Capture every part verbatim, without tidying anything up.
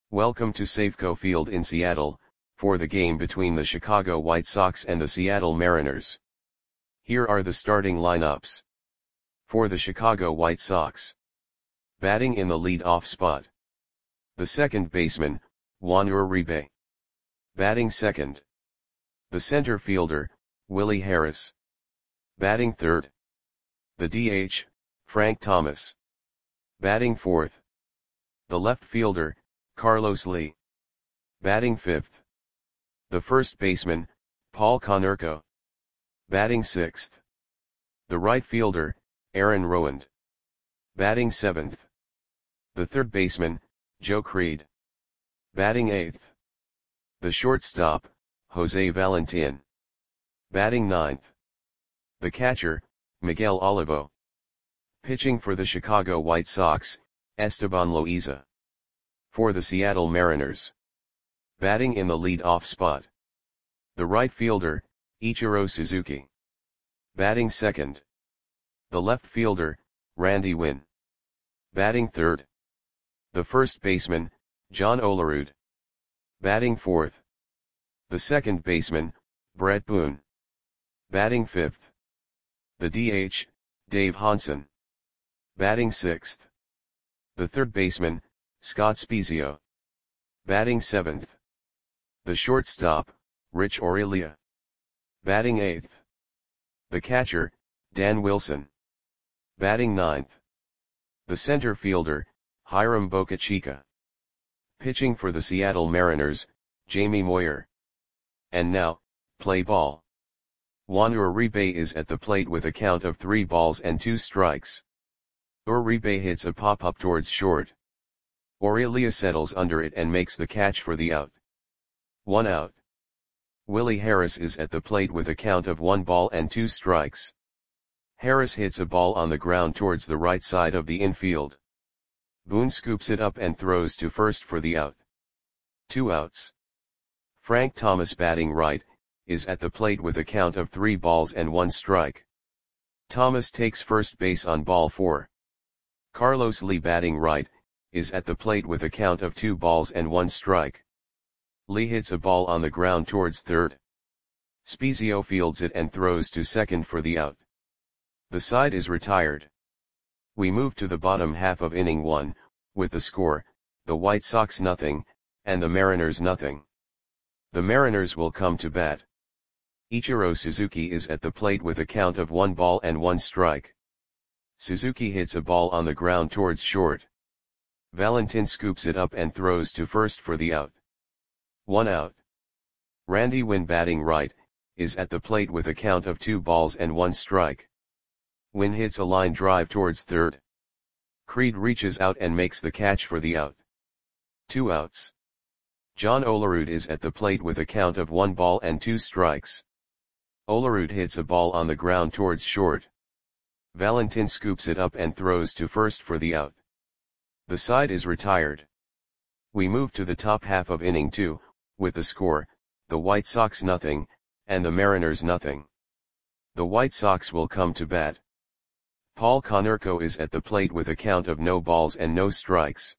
Welcome to Safeco Field in Seattle, for the game between the Chicago White Sox and the Seattle Mariners. Here are the starting lineups. For the Chicago White Sox. Batting in the lead-off spot. The second baseman, Juan Uribe. Batting second. The center fielder, Willie Harris. Batting third. The D H, Frank Thomas. Batting fourth. The left fielder, Carlos Lee. Batting fifth. The first baseman, Paul Konerko. Batting sixth. The right fielder, Aaron Rowand. Batting seventh. The third baseman, Joe Creed. Batting eighth. The shortstop, Jose Valentin. Batting ninth. The catcher, Miguel Olivo. Pitching for the Chicago White Sox, Esteban Loaiza. For the Seattle Mariners. Batting in the lead-off spot. The right fielder, Ichiro Suzuki. Batting second. The left fielder, Randy Winn. Batting third. The first baseman, John Olerud. Batting fourth. The second baseman, Brett Boone. Batting fifth. The D H, Dave Hansen. Batting sixth. The third baseman, Scott Spiezio. Batting seventh. The shortstop, Rich Aurelia. Batting eighth. The catcher, Dan Wilson. Batting ninth. The center fielder, Hiram Bocachica. Pitching for the Seattle Mariners, Jamie Moyer. And now, play ball. Juan Uribe is at the plate with a count of three balls and two strikes. Uribe hits a pop-up towards short. Aurelia settles under it and makes the catch for the out. One out. Willie Harris is at the plate with a count of one ball and two strikes. Harris hits a ball on the ground towards the right side of the infield. Boone scoops it up and throws to first for the out. Two outs. Frank Thomas, batting right, is at the plate with a count of three balls and one strike. Thomas takes first base on ball four. Carlos Lee, batting right, is at the plate with a count of two balls and one strike. Lee hits a ball on the ground towards third. Spiezio fields it and throws to second for the out. The side is retired. We move to the bottom half of inning one, with the score, the White Sox nothing, and the Mariners nothing. The Mariners will come to bat. Ichiro Suzuki is at the plate with a count of one ball and one strike. Suzuki hits a ball on the ground towards short. Valentin scoops it up and throws to first for the out. One out. Randy Winn, batting right, is at the plate with a count of two balls and one strike. Winn hits a line drive towards third. Creed reaches out and makes the catch for the out. Two outs. John Olerud is at the plate with a count of one ball and two strikes. Olerud hits a ball on the ground towards short. Valentin scoops it up and throws to first for the out. The side is retired. We move to the top half of inning two, with the score, the White Sox nothing, and the Mariners nothing. The White Sox will come to bat. Paul Konerko is at the plate with a count of no balls and no strikes.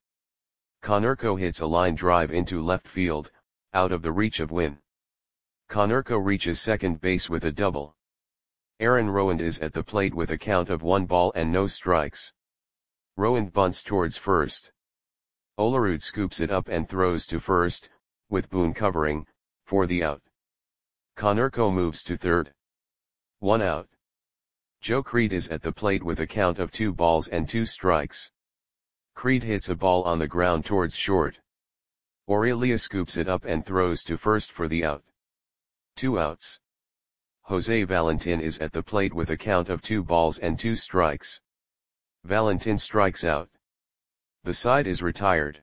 Konerko hits a line drive into left field, out of the reach of Winn. Konerko reaches second base with a double. Aaron Rowand is at the plate with a count of one ball and no strikes. Rowand bunts towards first. Olerud scoops it up and throws to first, with Boone covering, for the out. Konerko moves to third. One out. Joe Creed is at the plate with a count of two balls and two strikes. Creed hits a ball on the ground towards short. Aurelia scoops it up and throws to first for the out. Two outs. Jose Valentin is at the plate with a count of two balls and two strikes. Valentin strikes out. The side is retired.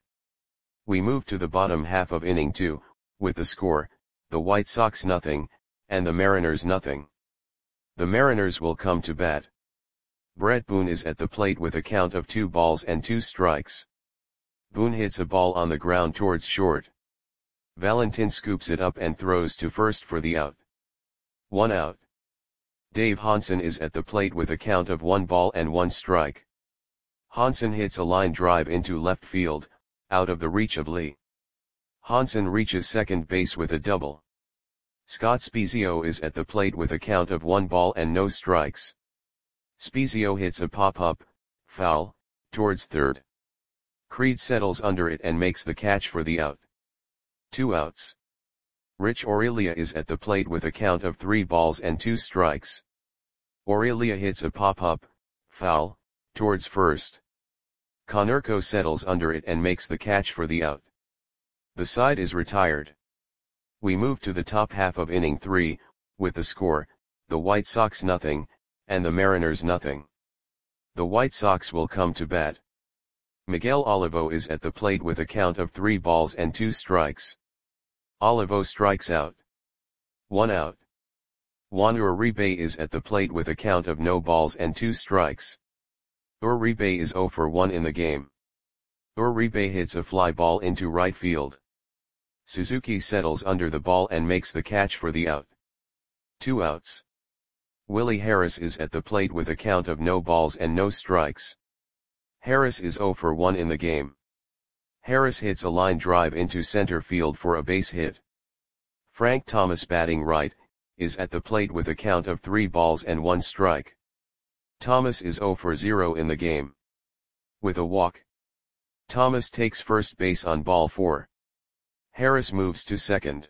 We move to the bottom half of inning two, with the score, the White Sox nothing, and the Mariners nothing. The Mariners will come to bat. Brett Boone is at the plate with a count of two balls and two strikes. Boone hits a ball on the ground towards short. Valentin scoops it up and throws to first for the out. One out. Dave Hansen is at the plate with a count of one ball and one strike. Hansen hits a line drive into left field, out of the reach of Lee. Hansen reaches second base with a double. Scott Spiezio is at the plate with a count of one ball and no strikes. Spiezio hits a pop-up, foul, towards third. Creed settles under it and makes the catch for the out. Two outs. Rich Aurelia is at the plate with a count of three balls and two strikes. Aurelia hits a pop-up, foul, towards first. Konerko settles under it and makes the catch for the out. The side is retired. We move to the top half of inning three, with the score, the White Sox nothing, and the Mariners nothing. The White Sox will come to bat. Miguel Olivo is at the plate with a count of three balls and two strikes. Olivo strikes out. One out. Juan Uribe is at the plate with a count of no balls and two strikes. Uribe is zero for one in the game. Uribe hits a fly ball into right field. Suzuki settles under the ball and makes the catch for the out. Two outs. Willie Harris is at the plate with a count of no balls and no strikes. Harris is zero for one in the game. Harris hits a line drive into center field for a base hit. Frank Thomas, batting right, is at the plate with a count of three balls and one strike. Thomas is zero for zero in the game. With a walk, Thomas takes first base on ball four. Harris moves to second.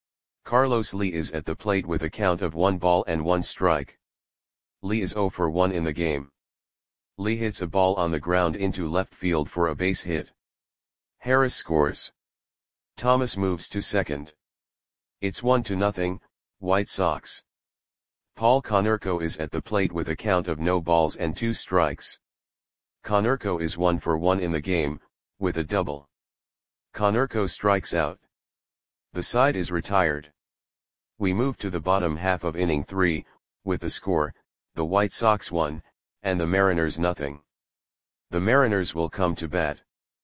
Carlos Lee is at the plate with a count of one ball and one strike. Lee is zero for one in the game. Lee hits a ball on the ground into left field for a base hit. Harris scores. Thomas moves to second. It's one to nothing, White Sox. Paul Konerko is at the plate with a count of no balls and two strikes. Konerko is one for one in the game, with a double. Konerko strikes out. The side is retired. We move to the bottom half of inning three, with the score, the White Sox one, and the Mariners nothing. The Mariners will come to bat.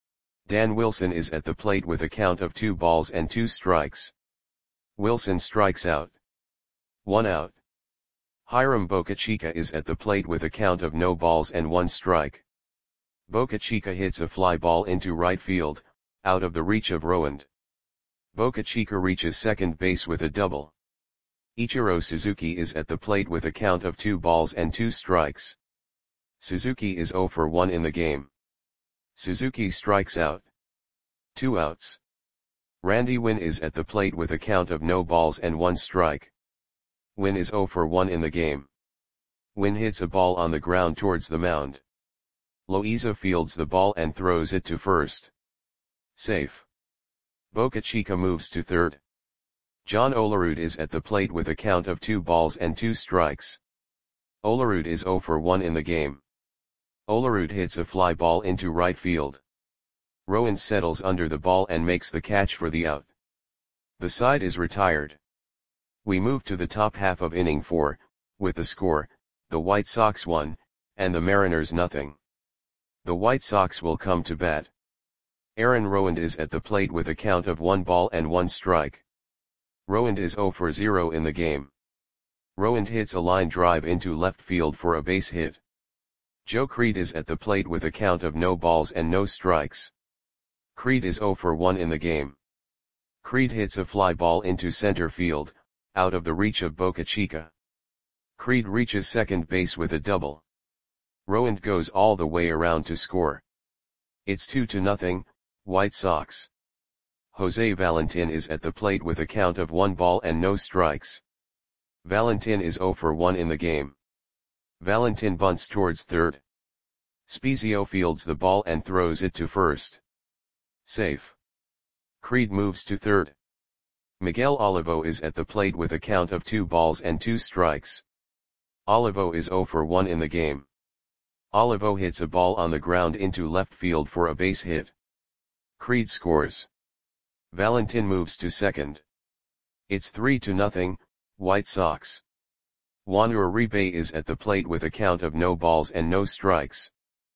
Dan Wilson is at the plate with a count of two balls and two strikes. Wilson strikes out. One out. Hiram Bocachica is at the plate with a count of no balls and one strike. Bocachica hits a fly ball into right field, out of the reach of Rowand. Bocachica reaches second base with a double. Ichiro Suzuki is at the plate with a count of two balls and two strikes. Suzuki is zero for one in the game. Suzuki strikes out. Two outs. Randy Winn is at the plate with a count of no balls and one strike. Winn is zero for one in the game. Winn hits a ball on the ground towards the mound. Loaiza fields the ball and throws it to first. Safe. Bocachica moves to third. John Olerud is at the plate with a count of two balls and two strikes. Olerud is zero for one in the game. Olerud hits a fly ball into right field. Rowand settles under the ball and makes the catch for the out. The side is retired. We move to the top half of inning four, with the score, the White Sox one, and the Mariners nothing. The White Sox will come to bat. Aaron Rowand is at the plate with a count of one ball and one strike. Rowand is zero for zero in the game. Rowand hits a line drive into left field for a base hit. Joe Creed is at the plate with a count of no balls and no strikes. Creed is zero for one in the game. Creed hits a fly ball into center field, out of the reach of Bocachica. Creed reaches second base with a double. Rowand goes all the way around to score. It's two to nothing, White Sox. Jose Valentin is at the plate with a count of one ball and no strikes. Valentin is zero for one in the game. Valentin bunts towards third. Spiezio fields the ball and throws it to first. Safe. Creed moves to third. Miguel Olivo is at the plate with a count of two balls and two strikes. Olivo is zero for one in the game. Olivo hits a ball on the ground into left field for a base hit. Creed scores. Valentin moves to second. It's three to nothing, White Sox. Juan Uribe is at the plate with a count of no balls and no strikes.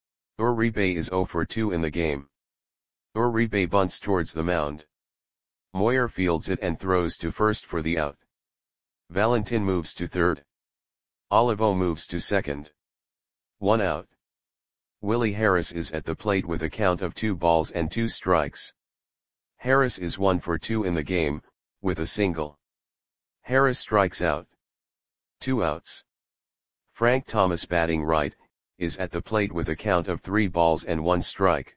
Uribe is zero for two in the game. Uribe bunts towards the mound. Moyer fields it and throws to first for the out. Valentin moves to third. Olivo moves to second. One out. Willie Harris is at the plate with a count of two balls and two strikes. Harris is one for two in the game, with a single. Harris strikes out. Two outs. Frank Thomas, batting right, is at the plate with a count of three balls and one strike.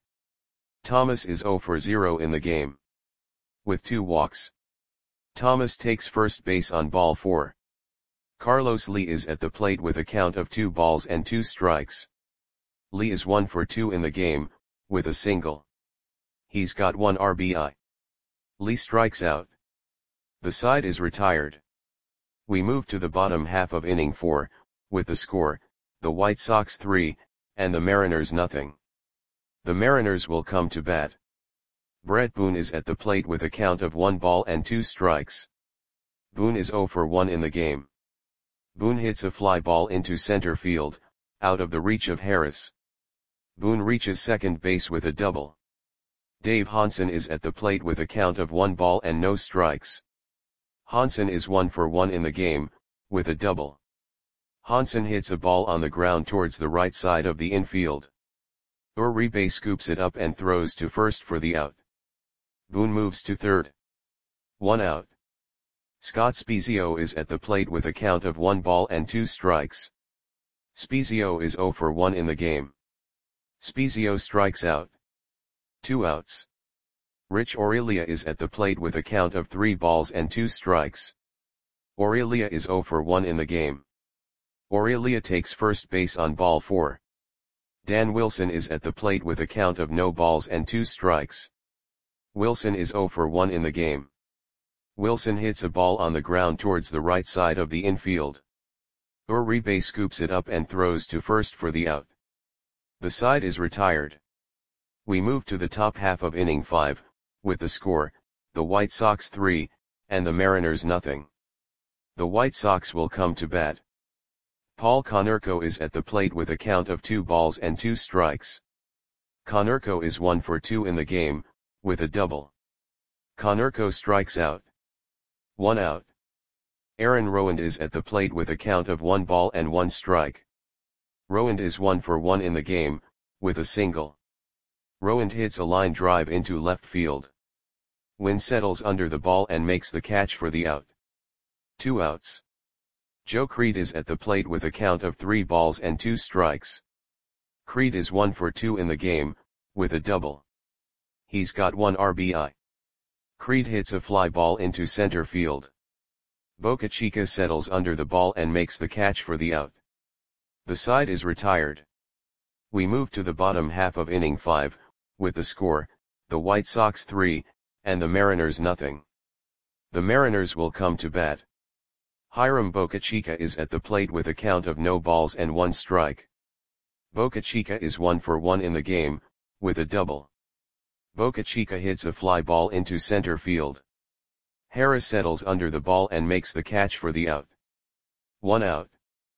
Thomas is zero for zero in the game. With two walks. Thomas takes first base on ball four. Carlos Lee is at the plate with a count of two balls and two strikes. Lee is one for two in the game, with a single. He's got one R B I. Lee strikes out. The side is retired. We move to the bottom half of inning four, with the score, the White Sox three, and the Mariners nothing. The Mariners will come to bat. Brett Boone is at the plate with a count of one ball and two strikes. Boone is zero for one in the game. Boone hits a fly ball into center field, out of the reach of Harris. Boone reaches second base with a double. Dave Hansen is at the plate with a count of one ball and no strikes. Hansen is one for one in the game, with a double. Hansen hits a ball on the ground towards the right side of the infield. Uribe scoops it up and throws to first for the out. Boone moves to third. One out. Scott Spiezio is at the plate with a count of one ball and two strikes. Spiezio is zero for one in the game. Spiezio strikes out. Two outs. Rich Aurelia is at the plate with a count of three balls and two strikes. Aurelia is zero for one in the game. Aurelia takes first base on ball four. Dan Wilson is at the plate with a count of no balls and two strikes. Wilson is zero for one in the game. Wilson hits a ball on the ground towards the right side of the infield. Uribe scoops it up and throws to first for the out. The side is retired. We move to the top half of inning five, with the score, the White Sox three, and the Mariners nothing. The White Sox will come to bat. Paul Konerko is at the plate with a count of two balls and two strikes. Konerko is one for two in the game, with a double. Konerko strikes out. One out. Aaron Rowand is at the plate with a count of one ball and one strike. Rowand is one for one in the game, with a single. Rowand hits a line drive into left field. Wynn settles under the ball and makes the catch for the out. Two outs. Joe Creed is at the plate with a count of three balls and two strikes. Creed is one for two in the game, with a double. He's got one R B I. Creed hits a fly ball into center field. Boca Chica settles under the ball and makes the catch for the out. The side is retired. We move to the bottom half of inning five, with the score, the White Sox three, and the Mariners nothing. The Mariners will come to bat. Hiram Boca Chica is at the plate with a count of no balls and one strike. Boca Chica is one for one in the game, with a double. Boca Chica hits a fly ball into center field. Harris settles under the ball and makes the catch for the out. One out.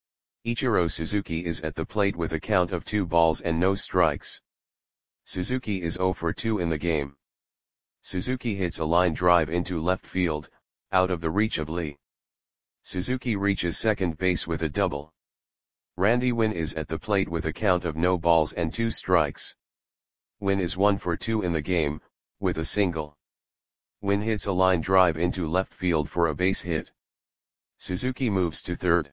Ichiro Suzuki is at the plate with a count of two balls and no strikes. Suzuki is zero for two in the game. Suzuki hits a line drive into left field, out of the reach of Lee. Suzuki reaches second base with a double. Randy Wynn is at the plate with a count of no balls and two strikes. Wynn is one for two in the game, with a single. Wynn hits a line drive into left field for a base hit. Suzuki moves to third.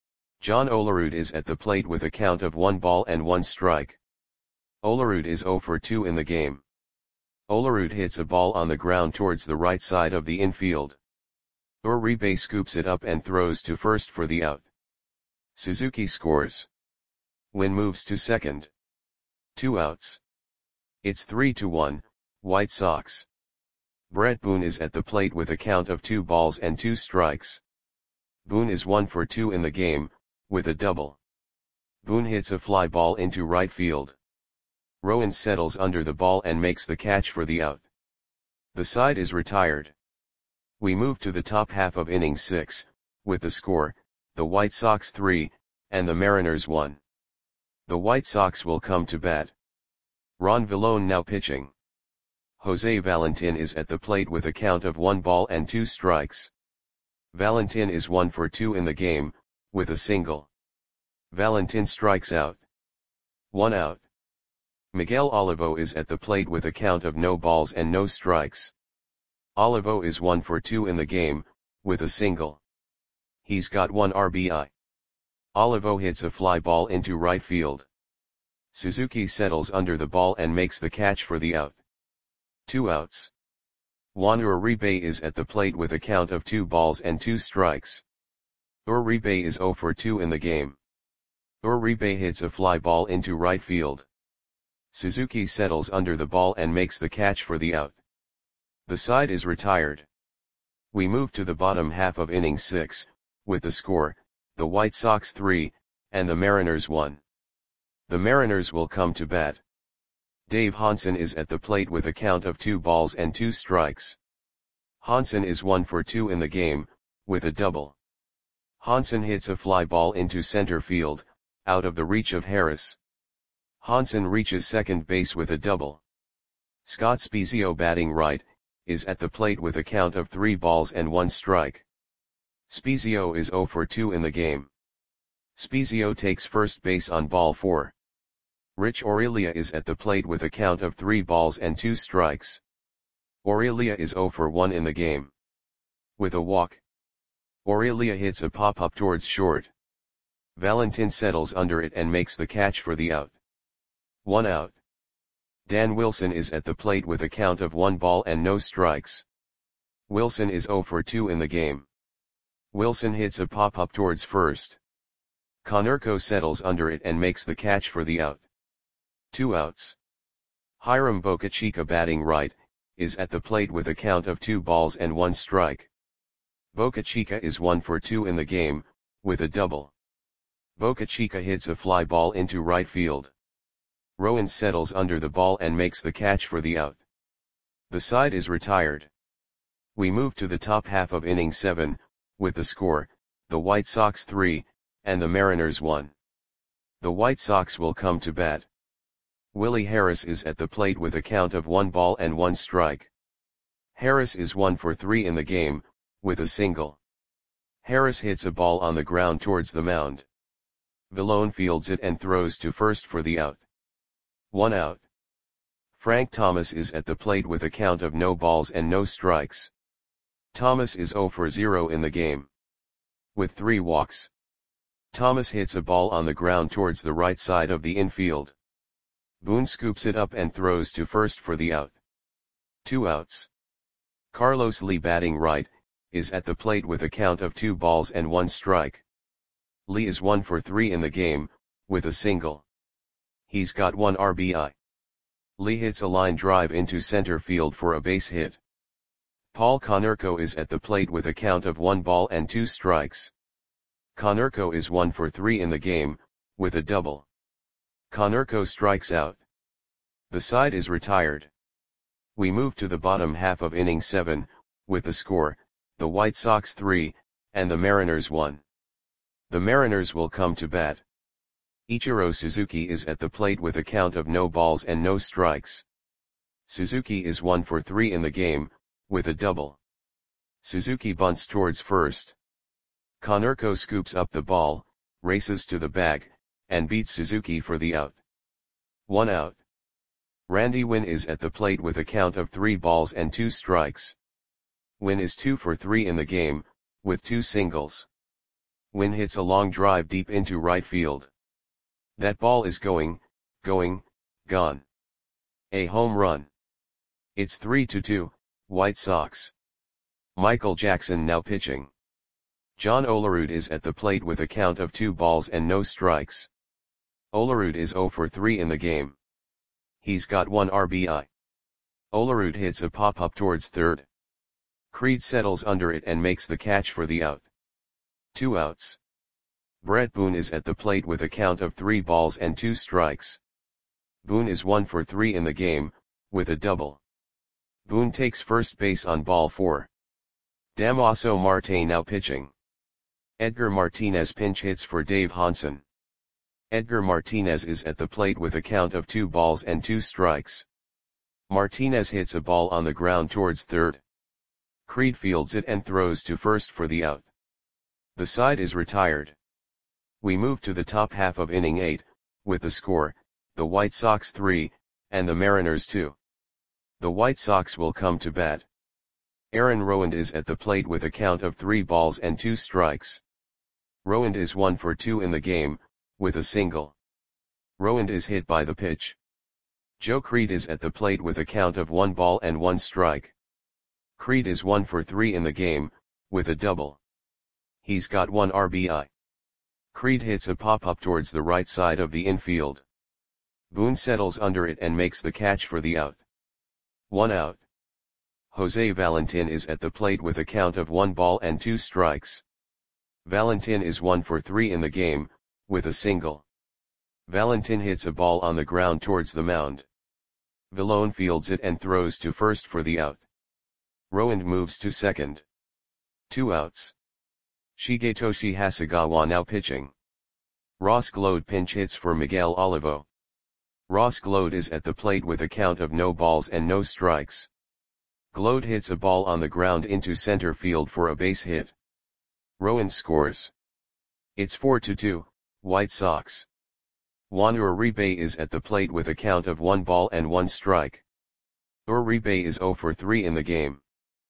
John Olerud is at the plate with a count of one ball and one strike. Olerud is zero for two in the game. Olerud hits a ball on the ground towards the right side of the infield. Uribe scoops it up and throws to first for the out. Suzuki scores. Wynn moves to second. Two outs. It's three to one, White Sox. Brett Boone is at the plate with a count of two balls and two strikes. Boone is one for two in the game, with a double. Boone hits a fly ball into right field. Rowand settles under the ball and makes the catch for the out. The side is retired. We move to the top half of inning six, with the score, the White Sox three, and the Mariners one. The White Sox will come to bat. Ron Villone now pitching. Jose Valentin is at the plate with a count of one ball and two strikes. Valentin is one for two in the game, with a single. Valentin strikes out. One out. Miguel Olivo is at the plate with a count of no balls and no strikes. Olivo is one for two in the game, with a single. He's got one R B I. Olivo hits a fly ball into right field. Suzuki settles under the ball and makes the catch for the out. Two outs. Juan Uribe is at the plate with a count of two balls and two strikes. Uribe is zero for two in the game. Uribe hits a fly ball into right field. Suzuki settles under the ball and makes the catch for the out. The side is retired. We move to the bottom half of inning six, with the score, the White Sox three, and the Mariners one. The Mariners will come to bat. Dave Hansen is at the plate with a count of two balls and two strikes. Hansen is one for two in the game, with a double. Hansen hits a fly ball into center field, out of the reach of Harris. Hansen reaches second base with a double. Scott Spiezio, batting right, is at the plate with a count of three balls and one strike. Spiezio is zero for two in the game. Spiezio takes first base on ball four. Rich Aurelia is at the plate with a count of three balls and two strikes. Aurelia is zero for one in the game. With a walk, Aurelia hits a pop-up towards short. Valentin settles under it and makes the catch for the out. One out. Dan Wilson is at the plate with a count of one ball and no strikes. Wilson is zero for two in the game. Wilson hits a pop-up towards first. Konerko settles under it and makes the catch for the out. Two outs. Hiram Bocachica, batting right, is at the plate with a count of two balls and one strike. Bocachica is one for two in the game, with a double. Bocachica hits a fly ball into right field. Rowan settles under the ball and makes the catch for the out. The side is retired. We move to the top half of inning seven, with the score, the White Sox three, and the Mariners one. The White Sox will come to bat. Willie Harris is at the plate with a count of one ball and one strike. Harris is one for three in the game, with a single. Harris hits a ball on the ground towards the mound. Villone fields it and throws to first for the out. One out. Frank Thomas is at the plate with a count of no balls and no strikes. Thomas is zero for zero in the game. With three walks. Thomas hits a ball on the ground towards the right side of the infield. Boone scoops it up and throws to first for the out. Two outs. Carlos Lee, batting right, is at the plate with a count of two balls and one strike. Lee is one for three in the game, with a single. He's got one R B I. Lee hits a line drive into center field for a base hit. Paul Konerko is at the plate with a count of one ball and two strikes. Konerko is one for three in the game, with a double. Konerko strikes out. The side is retired. We move to the bottom half of inning seven, with the score, the White Sox three, and the Mariners one. The Mariners will come to bat. Ichiro Suzuki is at the plate with a count of no balls and no strikes. Suzuki is one for three in the game, with a double. Suzuki bunts towards first. Konerko scoops up the ball, races to the bag, and beats Suzuki for the out. One out. Randy Winn is at the plate with a count of three balls and two strikes. Winn is two for three in the game, with two singles. Winn hits a long drive deep into right field. That ball is going, going, gone. A home run. It's three to two, White Sox. Michael Jackson now pitching. John Olerud is at the plate with a count of two balls and no strikes. Olerud is zero for three in the game. He's got one R B I. Olerud hits a pop-up towards third. Creed settles under it and makes the catch for the out. Two outs. Brett Boone is at the plate with a count of three balls and two strikes. Boone is one for three in the game, with a double. Boone takes first base on ball four. Damaso Marte now pitching. Edgar Martinez pinch hits for Dave Hansen. Edgar Martinez is at the plate with a count of two balls and two strikes. Martinez hits a ball on the ground towards third. Creed fields it and throws to first for the out. The side is retired. We move to the top half of inning eight, with the score, the White Sox three, and the Mariners two. The White Sox will come to bat. Aaron Rowand is at the plate with a count of three balls and two strikes. Rowand is one for two in the game, with a single. Rowand is hit by the pitch. Joe Creed is at the plate with a count of one ball and one strike. Creed is one for three in the game, with a double. He's got one R B I. Creed hits a pop-up towards the right side of the infield. Boone settles under it and makes the catch for the out. One out. Jose Valentin is at the plate with a count of one ball and two strikes. Valentin is one for three in the game, with a single. Valentin hits a ball on the ground towards the mound. Villone fields it and throws to first for the out. Rowand moves to second. Two outs. Shigetoshi Hasegawa now pitching. Ross Glode pinch hits for Miguel Olivo. Ross Glode is at the plate with a count of no balls and no strikes. Glode hits a ball on the ground into center field for a base hit. Rowand scores. It's four to two, White Sox. Juan Uribe is at the plate with a count of one ball and one strike. Uribe is zero for three in the game.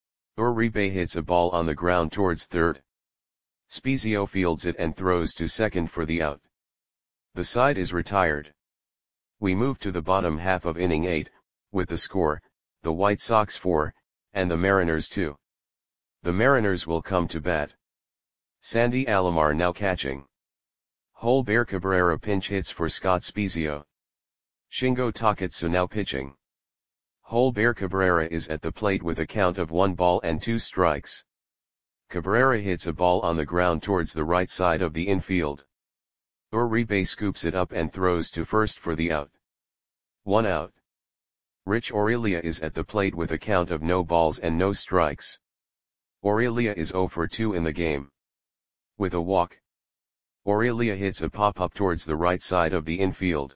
Uribe hits a ball on the ground towards third. Spezio fields it and throws to second for the out. The side is retired. We move to the bottom half of inning eight, with the score, the White Sox four, and the Mariners two. The Mariners will come to bat. Sandy Alomar now catching. Holber Cabrera pinch hits for Scott Spezio. Shingo Takatsu now pitching. Holber Cabrera is at the plate with a count of one ball and two strikes. Cabrera hits a ball on the ground towards the right side of the infield. Uribe scoops it up and throws to first for the out. One out. Rich Aurelia is at the plate with a count of no balls and no strikes. Aurelia is zero for two in the game. With a walk. Aurelia hits a pop-up towards the right side of the infield.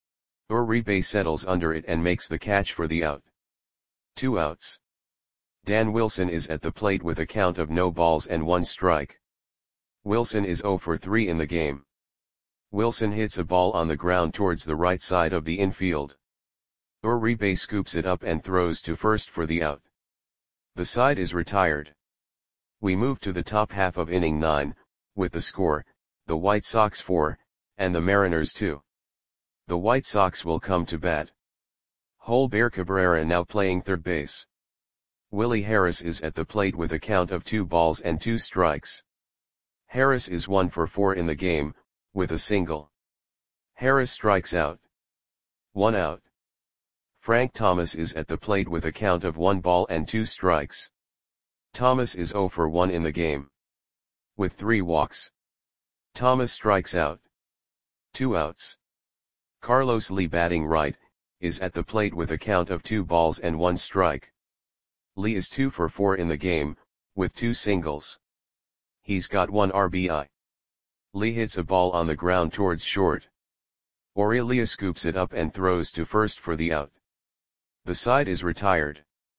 Uribe settles under it and makes the catch for the out. Two outs. Dan Wilson is at the plate with a count of no balls and one strike. Wilson is zero for three in the game. Wilson hits a ball on the ground towards the right side of the infield. Uribe scoops it up and throws to first for the out. The side is retired. We move to the top half of inning nine, with the score, the White Sox four, and the Mariners two. The White Sox will come to bat. Holber Cabrera now playing third base. Willie Harris is at the plate with a count of two balls and two strikes. Harris is one for four in the game, with a single. Harris strikes out. One out. Frank Thomas is at the plate with a count of one ball and two strikes. Thomas is zero for one in the game. With three walks. Thomas strikes out. Two outs. Carlos Lee batting right, is at the plate with a count of two balls and one strike. Lee is two for four in the game, with two singles. He's got one R B I. Lee hits a ball on the ground towards short. Aurelia scoops it up and throws to first for the out. The side is retired.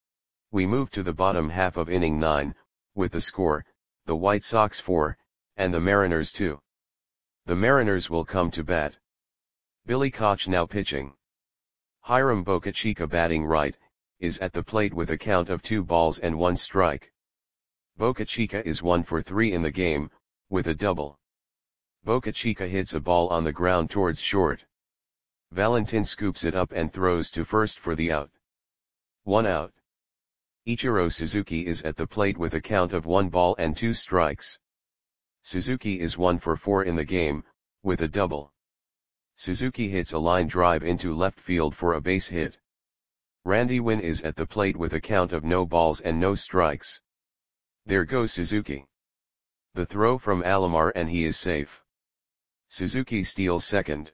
We move to the bottom half of inning nine, with the score, the White Sox four, and the Mariners two. The Mariners will come to bat. Billy Koch now pitching. Hiram Bocachica batting right, is at the plate with a count of two balls and one strike. Bocachica is one for three in the game, with a double. Bocachica hits a ball on the ground towards short. Valentin scoops it up and throws to first for the out. One out. Ichiro Suzuki is at the plate with a count of one ball and two strikes. Suzuki is one for four in the game, with a double. Suzuki hits a line drive into left field for a base hit. Randy Winn is at the plate with a count of no balls and no strikes. There goes Suzuki. The throw from Alomar and he is safe. Suzuki steals second.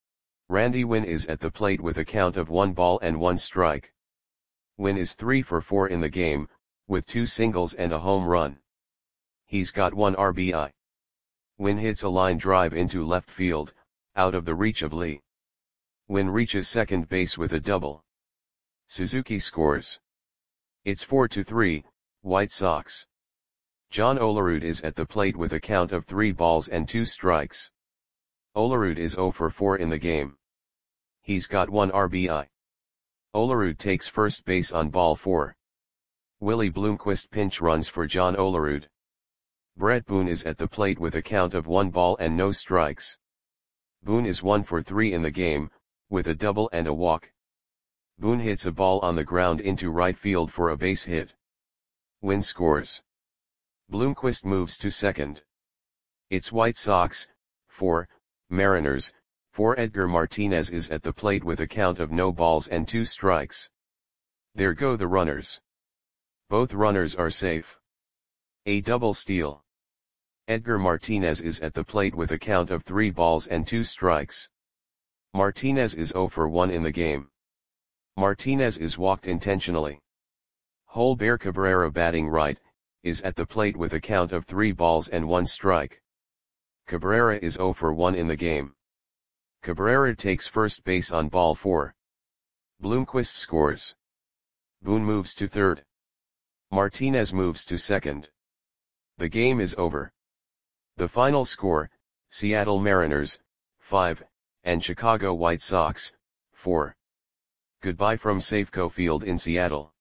Randy Winn is at the plate with a count of one ball and one strike. Winn is three for four in the game, with two singles and a home run. He's got one R B I. Winn hits a line drive into left field, out of the reach of Lee. Winn reaches second base with a double. Suzuki scores. It's four to three, White Sox. John Olerud is at the plate with a count of three balls and two strikes. Olerud is zero for four in the game. He's got one R B I. Olerud takes first base on ball four. Willie Bloomquist pinch runs for John Olerud. Brett Boone is at the plate with a count of one ball and no strikes. Boone is one for three in the game, with a double and a walk. Boone hits a ball on the ground into right field for a base hit. Wynn scores. Bloomquist moves to second. It's White Sox, four, Mariners, four. Edgar Martinez is at the plate with a count of no balls and two strikes. There go the runners. Both runners are safe. A double steal. Edgar Martinez is at the plate with a count of three balls and two strikes. Martinez is zero for one in the game. Martinez is walked intentionally. Holber Cabrera, batting right, is at the plate with a count of three balls and one strike. Cabrera is zero for one in the game. Cabrera takes first base on ball four. Bloomquist scores. Boone moves to third. Martinez moves to second. The game is over. The final score, Seattle Mariners, five, and Chicago White Sox, four. Goodbye from Safeco Field in Seattle.